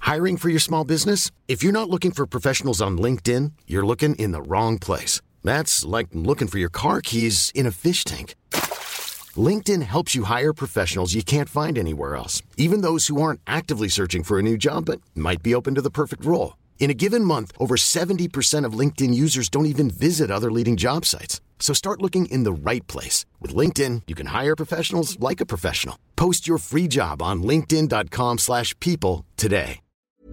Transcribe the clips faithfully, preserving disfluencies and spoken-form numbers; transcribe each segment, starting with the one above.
Hiring for your small business? If you're not looking for professionals on LinkedIn, you're looking in the wrong place. That's like looking for your car keys in a fish tank. LinkedIn helps you hire professionals you can't find anywhere else, even those who aren't actively searching for a new job but might be open to the perfect role. In a given month, over seventy percent of LinkedIn users don't even visit other leading job sites. So start looking in the right place. With LinkedIn, you can hire professionals like a professional. Post your free job on linkedin.com slash people today.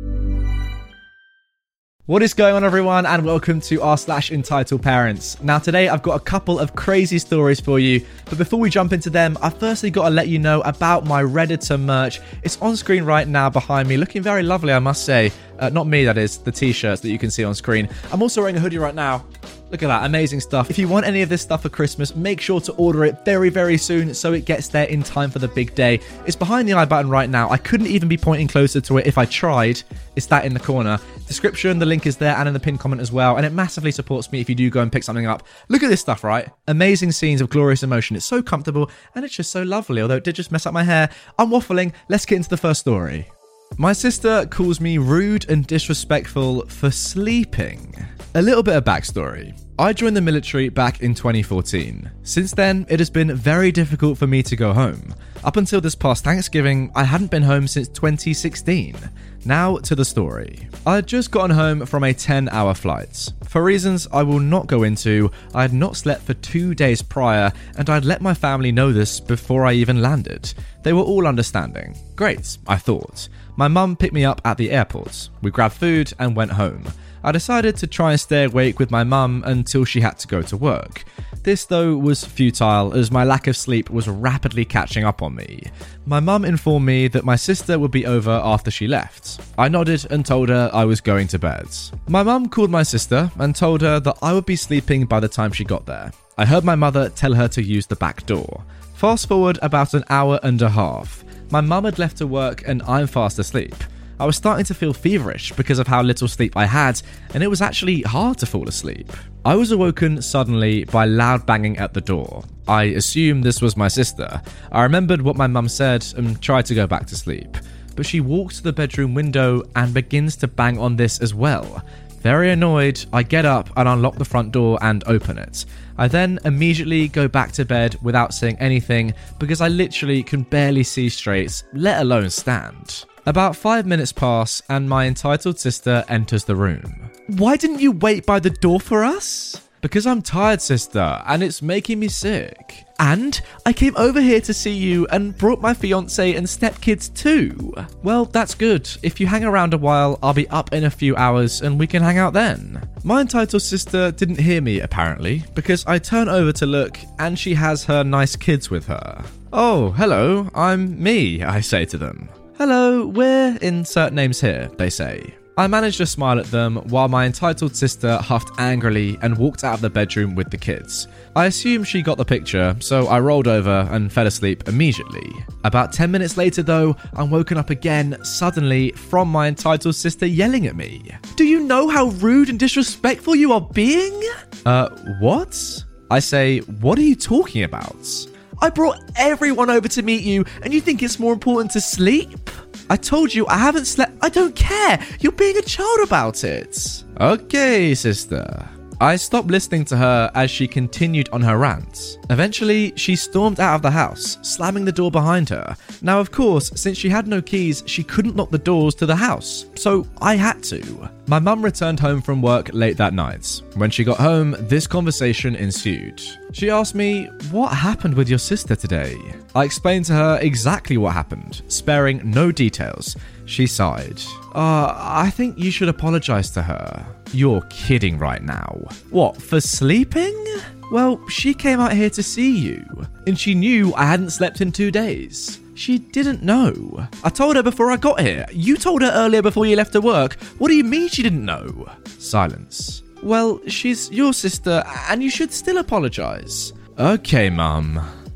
What is going on, everyone, and welcome to r slash entitled parents. Now today I've got a couple of crazy stories for you, but before we jump into them, I've firstly got to let you know about my Redditor merch. It's on screen right now behind me, looking very lovely, I must say. Uh, not me, that is, the t-shirts that you can see on screen. I'm also wearing a hoodie right now. Look at that, amazing stuff. If you want any of this stuff for Christmas, make sure to order it very, very soon so it gets there in time for the big day. It's behind the I button right now. I couldn't even be pointing closer to it if I tried. It's that in the corner. Description, the link is there and in the pinned comment as well, and it massively supports me if you do go and pick something up. Look at this stuff, right? Amazing scenes of glorious emotion. It's so comfortable and it's just so lovely, although it did just mess up my hair. I'm waffling. Let's get into the first story. My sister calls me rude and disrespectful for sleeping. A little bit of backstory. I joined the military back in twenty fourteen. Since then, it has been very difficult for me to go home. Up until this past Thanksgiving, I hadn't been home since twenty sixteen. Now to the story. I had just gotten home from a ten hour flight. For reasons I will not go into, I had not slept for two days prior, and I'd let my family know this before I even landed. They were all understanding. Great, I thought. My mum picked me up at the airport. We grabbed food and went home. I decided to try and stay awake with my mum until she had to go to work. This, though, was futile as my lack of sleep was rapidly catching up on me. My mum informed me that my sister would be over after she left. I nodded and told her I was going to bed. My mum called my sister and told her that I would be sleeping by the time she got there. I heard my mother tell her to use the back door. Fast forward about an hour and a half. My mum had left to work and I'm fast asleep. I was starting to feel feverish because of how little sleep I had, and it was actually hard to fall asleep. I was awoken suddenly by loud banging at the door. I assumed this was my sister. I remembered what my mum said and tried to go back to sleep. But she walks to the bedroom window and begins to bang on this as well. Very annoyed, I get up and unlock the front door and open it. I then immediately go back to bed without saying anything because I literally can barely see straight, let alone stand. About five minutes pass and my entitled sister enters the room. Why didn't you wait by the door for us? Because I'm tired, sister, and it's making me sick. And I came over here to see you and brought my fiance and stepkids too. Well, that's good. If you hang around a while, I'll be up in a few hours and we can hang out then. My entitled sister didn't hear me, apparently, because I turn over to look and she has her nice kids with her. Oh, hello, I'm me, I say to them. Hello, we're insert names here, they say. I managed to smile at them while my entitled sister huffed angrily and walked out of the bedroom with the kids. I assume she got the picture, so I rolled over and fell asleep immediately. About ten minutes later though, I'm woken up again, suddenly, from my entitled sister yelling at me. Do you know how rude and disrespectful you are being? Uh, what? I say, what are you talking about? I brought everyone over to meet you, and you think it's more important to sleep? I told you I haven't slept. I don't care. You're being a child about it. Okay, sister. I stopped listening to her as she continued on her rant. Eventually, she stormed out of the house, slamming the door behind her. Now, of course, since she had no keys, she couldn't lock the doors to the house, so I had to. My mum returned home from work late that night. When she got home, this conversation ensued. She asked me, what happened with your sister today? I explained to her exactly what happened, sparing no details. She sighed. Uh, I think you should apologize to her. You're kidding right now. What, for sleeping? Well, she came out here to see you, and she knew I hadn't slept in two days. She didn't know. I told her before I got here. You told her earlier before you left to work. What do you mean she didn't know? Silence. Well, she's your sister, and you should still apologize. Okay, Mum.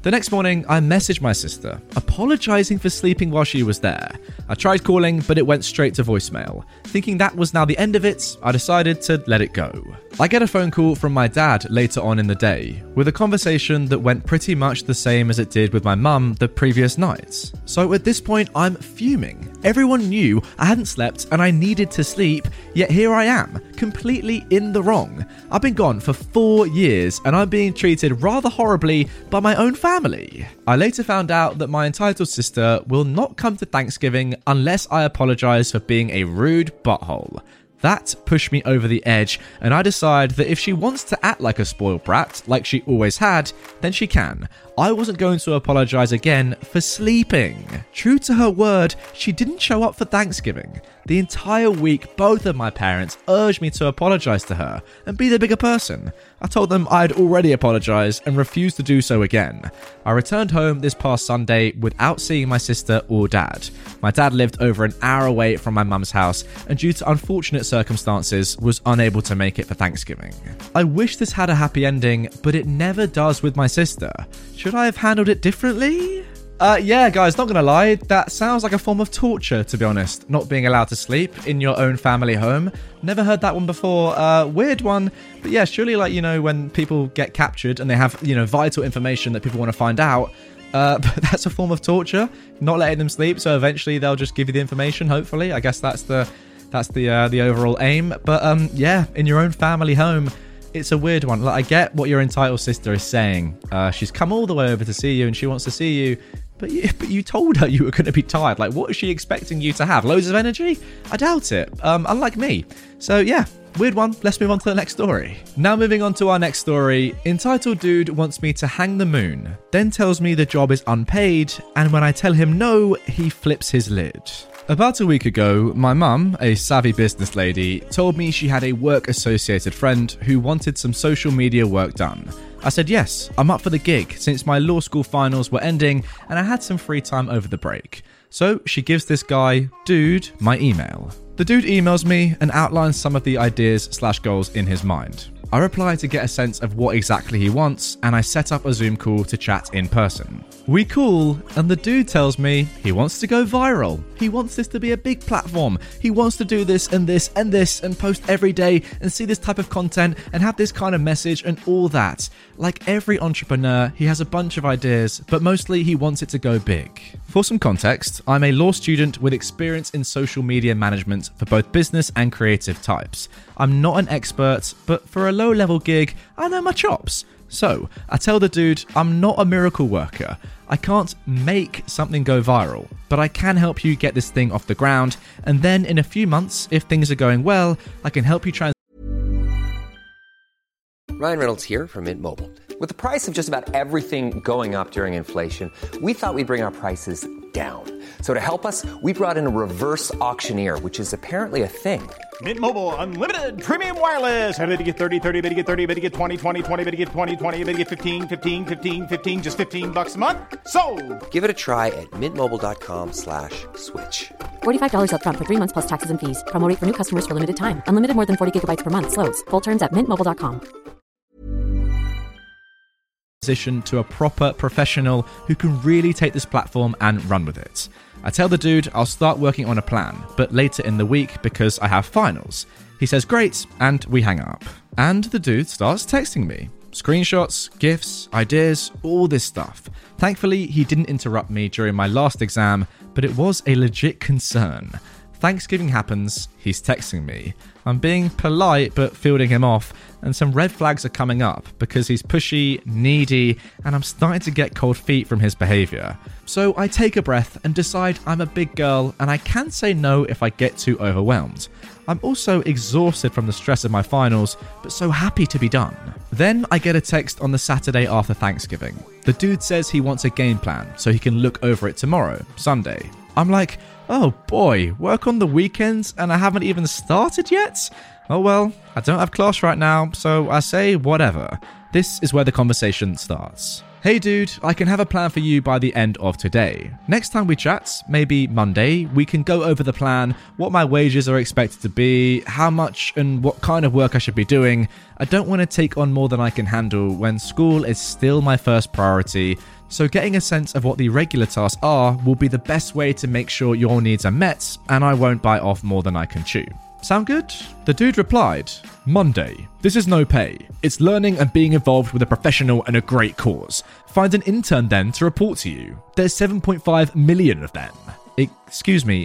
The next morning, I messaged my sister, apologising for sleeping while she was there. I tried calling, but it went straight to voicemail. Thinking that was now the end of it, I decided to let it go. I get a phone call from my dad later on in the day, with a conversation that went pretty much the same as it did with my mum the previous night. So at this point, I'm fuming. Everyone knew I hadn't slept and I needed to sleep, yet here I am, completely in the wrong. I've been gone for four years and I'm being treated rather horribly by my own family. I later found out that my entitled sister will not come to Thanksgiving unless I apologise for being a rude butthole. That pushed me over the edge, and I decide that if she wants to act like a spoiled brat, like she always had, then she can. I wasn't going to apologise again for sleeping. True to her word, she didn't show up for Thanksgiving. The entire week, both of my parents urged me to apologise to her and be the bigger person. I told them I'd already apologised and refused to do so again. I returned home this past Sunday without seeing my sister or dad. My dad lived over an hour away from my mum's house and due to unfortunate circumstances was unable to make it for Thanksgiving. I wish this had a happy ending, but it never does with my sister. Should I have handled it differently? Uh, yeah, guys, not gonna lie, that sounds like a form of torture, to be honest, not being allowed to sleep in your own family home. Never heard that one before. Uh, weird one, but yeah, surely, like, you know, when people get captured and they have, you know, vital information that people want to find out, uh, but that's a form of torture, not letting them sleep, so eventually they'll just give you the information, hopefully. I guess that's the, that's the, uh, the overall aim, but, um, yeah, in your own family home, it's a weird one. Like, I get what your entitled sister is saying. Uh, she's come all the way over to see you and she wants to see you, but you, but you told her you were going to be tired. Like, what is she expecting you to have? Loads of energy? I doubt it. Um, unlike me. So, yeah, weird one. Let's move on to the next story. Now moving on to our next story. Entitled dude wants me to hang the moon, then tells me the job is unpaid, and when I tell him no, he flips his lid. About a week ago, my mum, a savvy business lady, told me she had a work-associated friend who wanted some social media work done. I said yes, I'm up for the gig since my law school finals were ending and I had some free time over the break. So she gives this guy, dude, my email. The dude emails me and outlines some of the ideas slash goals in his mind. I reply to get a sense of what exactly he wants and I set up a Zoom call to chat in person. We call and the dude tells me he wants to go viral. He wants this to be a big platform. He wants to do this and this and this and post every day and see this type of content and have this kind of message and all that. Like every entrepreneur, he has a bunch of ideas, but mostly he wants it to go big. For some context, I'm a law student with experience in social media management for both business and creative types. I'm not an expert, but for a low-level gig, I know my chops. So, I tell the dude I'm not a miracle worker. I can't make something go viral, but I can help you get this thing off the ground, and then in a few months, if things are going well, I can help you trans- Ryan Reynolds here from Mint Mobile. With the price of just about everything going up during inflation, we thought we'd bring our prices down. So to help us, we brought in a reverse auctioneer, which is apparently a thing. Mint Mobile Unlimited Premium Wireless. How to get thirty, thirty, how to get thirty, how to get twenty, twenty, twenty, how to get twenty, twenty, how to get fifteen, fifteen, fifteen, fifteen, just fifteen bucks a month? Sold! Give it a try at mintmobile.com slash switch. forty-five dollars up front for three months plus taxes and fees. Promo rate for new customers for limited time. Unlimited more than forty gigabytes per month. Slows full terms at mint mobile dot com. Position to a proper professional who can really take this platform and run with it. I tell the dude I'll start working on a plan, but later in the week because I have finals. He says great, and we hang up. And the dude starts texting me. Screenshots, GIFs, ideas, all this stuff. Thankfully, he didn't interrupt me during my last exam, but it was a legit concern. Thanksgiving happens, he's texting me. I'm being polite but fielding him off, and some red flags are coming up because he's pushy, needy, and I'm starting to get cold feet from his behaviour. So I take a breath and decide I'm a big girl and I can say no if I get too overwhelmed. I'm also exhausted from the stress of my finals, but so happy to be done. Then I get a text on the Saturday after Thanksgiving. The dude says he wants a game plan so he can look over it tomorrow, Sunday. I'm like, oh boy, work on the weekends and I haven't even started yet? Oh well, I don't have class right now, so I say whatever. This is where the conversation starts. Hey dude, I can have a plan for you by the end of today. Next time we chat, maybe Monday, we can go over the plan, what my wages are expected to be, how much and what kind of work I should be doing. I don't want to take on more than I can handle when school is still my first priority. So getting a sense of what the regular tasks are will be the best way to make sure your needs are met, and I won't bite off more than I can chew. Sound good? The dude replied, Monday. This is no pay. It's learning and being involved with a professional and a great cause. Find an intern then to report to you. There's seven point five million of them. Excuse me,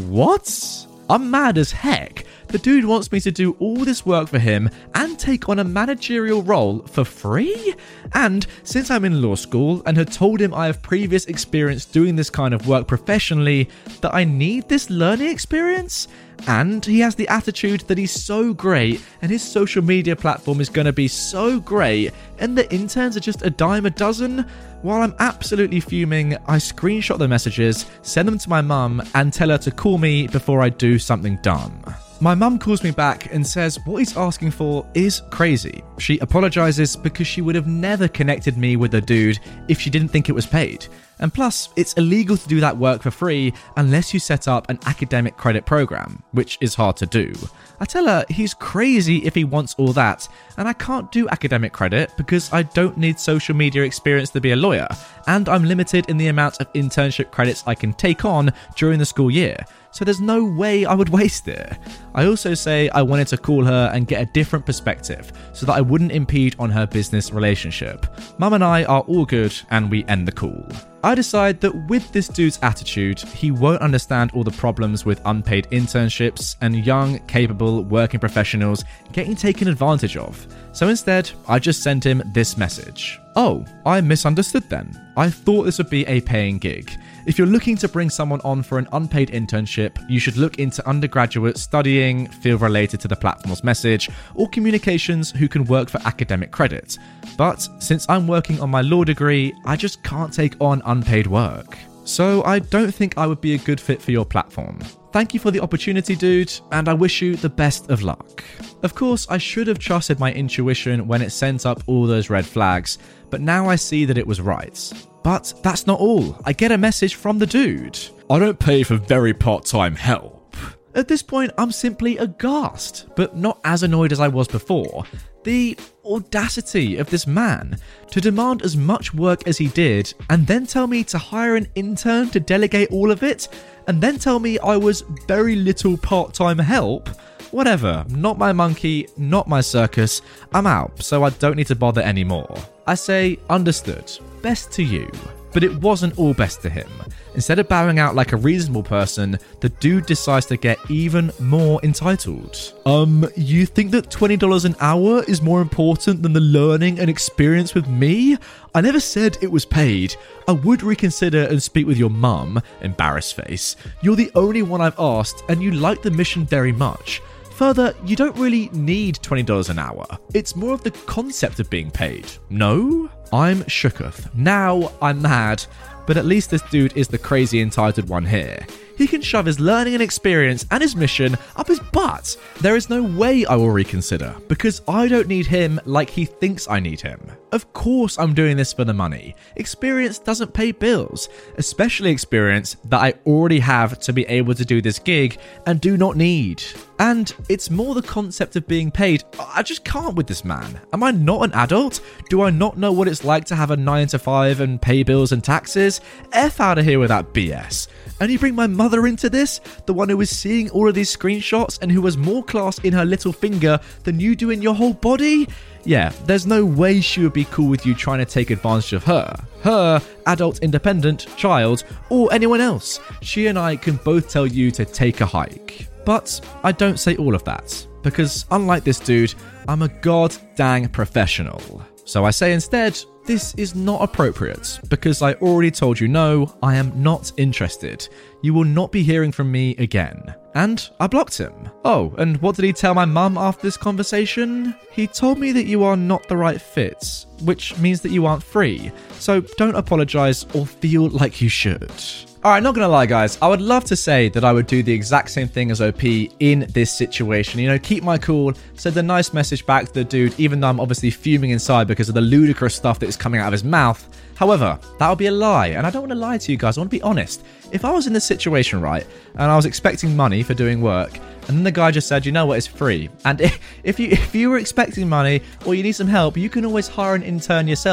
what? I'm mad as heck. The dude wants me to do all this work for him and take on a managerial role for free? And since I'm in law school and had told him I have previous experience doing this kind of work professionally, that I need this learning experience? And he has the attitude that he's so great and his social media platform is going to be so great and the interns are just a dime a dozen? While I'm absolutely fuming, I screenshot the messages, send them to my mum and tell her to call me before I do something dumb. My mum calls me back and says what he's asking for is crazy. She apologizes because she would have never connected me with a dude if she didn't think it was paid. And plus, it's illegal to do that work for free unless you set up an academic credit program, which is hard to do. I tell her he's crazy if he wants all that, and I can't do academic credit because I don't need social media experience to be a lawyer, and I'm limited in the amount of internship credits I can take on during the school year. So there's no way I would waste it. I also say I wanted to call her and get a different perspective so that I wouldn't impede on her business relationship. Mum and I are all good and we end the call. I decide that with this dude's attitude, he won't understand all the problems with unpaid internships and young, capable working professionals getting taken advantage of. So instead, I just send him this message. Oh, I misunderstood then. I thought this would be a paying gig. If you're looking to bring someone on for an unpaid internship, you should look into undergraduate studying, field related to the platform's message, or communications who can work for academic credit. But since I'm working on my law degree, I just can't take on unpaid work. So I don't think I would be a good fit for your platform. Thank you for the opportunity, dude, and I wish you the best of luck. Of course, I should have trusted my intuition when it sent up all those red flags, but now I see that it was right. But that's not all. I get a message from the dude. I don't pay for very part-time help. At this point, I'm simply aghast, but not as annoyed as I was before. The audacity of this man to demand as much work as he did and then tell me to hire an intern to delegate all of it and then tell me I was very little part-time help. Whatever, not my monkey, not my circus. I'm out, so I don't need to bother anymore. I say, understood. Best to you. But it wasn't all best to him. Instead of bowing out like a reasonable person, the dude decides to get even more entitled. Um, you think that twenty dollars an hour is more important than the learning and experience with me? I never said it was paid. I would reconsider and speak with your mum, embarrassed face. You're the only one I've asked, and you like the mission very much. Further, you don't really need twenty dollars an hour. It's more of the concept of being paid. No? I'm shooketh. Now I'm mad, but at least this dude is the crazy entitled one here. He can shove his learning and experience and his mission up his butt. There is no way I will reconsider, because I don't need him like he thinks I need him. Of course I'm doing this for the money. Experience doesn't pay bills, especially experience that I already have to be able to do this gig and do not need. And it's more the concept of being paid. I just can't with this man. Am I not an adult? Do I not know what it's like to have a nine to five and pay bills and taxes? F out of here with that B S. And you bring my mother into this? The one who is seeing all of these screenshots and who has more class in her little finger than you do in your whole body? Yeah, there's no way she would be cool with you trying to take advantage of her. Her, adult independent, child, or anyone else. She and I can both tell you to take a hike. But I don't say all of that, because unlike this dude, I'm a god dang professional. So I say instead, this is not appropriate, because I already told you no, I am not interested. You will not be hearing from me again. And I blocked him. Oh, and what did he tell my mum after this conversation? He told me that you are not the right fit, which means that you aren't free. So don't apologize or feel like you should. Alright, not gonna lie guys, I would love to say that I would do the exact same thing as O P in this situation. You know, keep my cool, send a nice message back to the dude, even though I'm obviously fuming inside because of the ludicrous stuff that is coming out of his mouth. However, that would be a lie, and I don't want to lie to you guys, I want to be honest. If I was in this situation, right, and I was expecting money for doing work, and then the guy just said, you know what, it's free. And if you if you were expecting money or you need some help, you can always hire an intern yourself.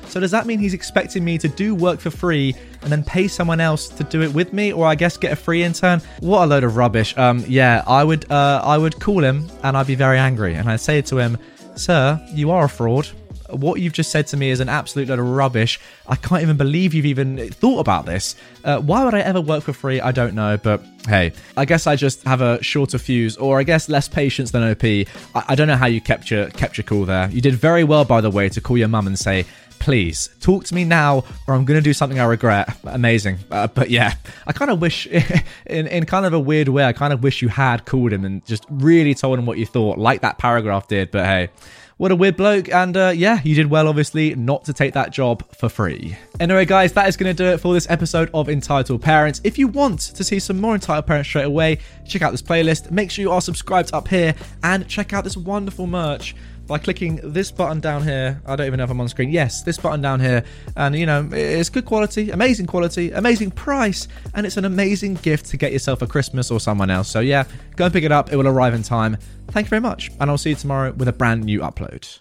So does that mean he's expecting me to do work for free and then pay someone else to do it with me, or I guess get a free intern? What a load of rubbish. Um, yeah, I would, uh, I would call him and I'd be very angry, and I'd say to him, "Sir, you are a fraud. What you've just said to me is an absolute load of rubbish. I can't even believe you've even thought about this. Uh, why would I ever work for free? I don't know, but hey, I guess I just have a shorter fuse, or I guess less patience than O P. I, I don't know how you kept your, kept your cool there. You did very well, by the way, to call your mum and say, please, talk to me now, or I'm going to do something I regret." Amazing. Uh, but yeah, I kind of wish, in, in kind of a weird way, I kind of wish you had called him and just really told him what you thought, like that paragraph did, but hey. What a weird bloke, and uh, yeah, you did well, obviously, not to take that job for free. Anyway, guys, that is going to do it for this episode of Entitled Parents. If you want to see some more Entitled Parents straight away, check out this playlist, make sure you are subscribed up here, and check out this wonderful merch by clicking this button down here. I don't even know if I'm on screen. Yes, this button down here. And, you know, it's good quality, amazing quality, amazing price, and it's an amazing gift to get yourself for Christmas or someone else. So yeah, go and pick it up. It will arrive in time. Thank you very much, and I'll see you tomorrow with a brand new upload.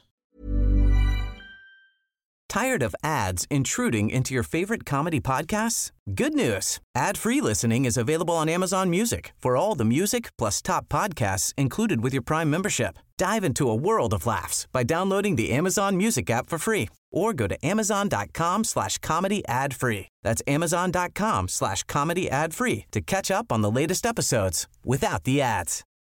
Tired of ads intruding into your favorite comedy podcasts? Good news. Ad-free listening is available on Amazon Music for all the music plus top podcasts included with your Prime membership. Dive into a world of laughs by downloading the Amazon Music app for free, or go to amazon.com slash comedy ad free. That's amazon.com slash comedy ad free to catch up on the latest episodes without the ads.